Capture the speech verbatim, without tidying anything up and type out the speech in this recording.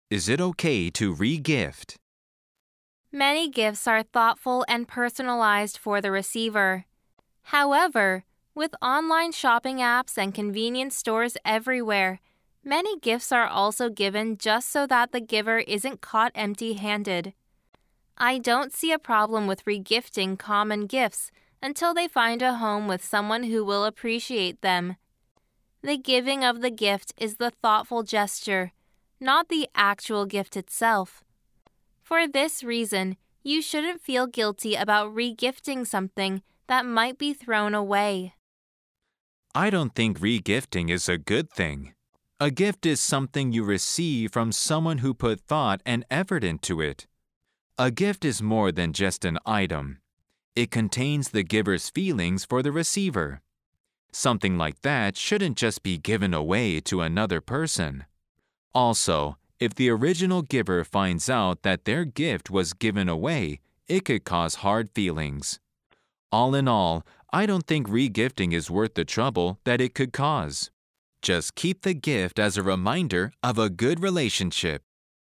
Is it okay to re-gift? Many gifts are thoughtful and personalized for the receiver. However, with online shopping apps and convenience stores everywhere, many gifts are also given just so that the giver isn't caught empty-handed. I don't see a problem with regifting common gifts until they find a home with someone who will appreciate them. The giving of the gift is the thoughtful gesture, not the actual gift itself. For this reason, you shouldn't feel guilty about regifting something that might be thrown away. I don't think re-gifting is a good thing. A gift is something you receive from someone who put thought and effort into it. A gift is more than just an item. It contains the giver's feelings for the receiver. Something like that shouldn't just be given away to another person. Also, if the original giver finds out that their gift was given away, it could cause hard feelings. All in all, I don't think re-gifting is worth the trouble that it could cause. Just keep the gift as a reminder of a good relationship.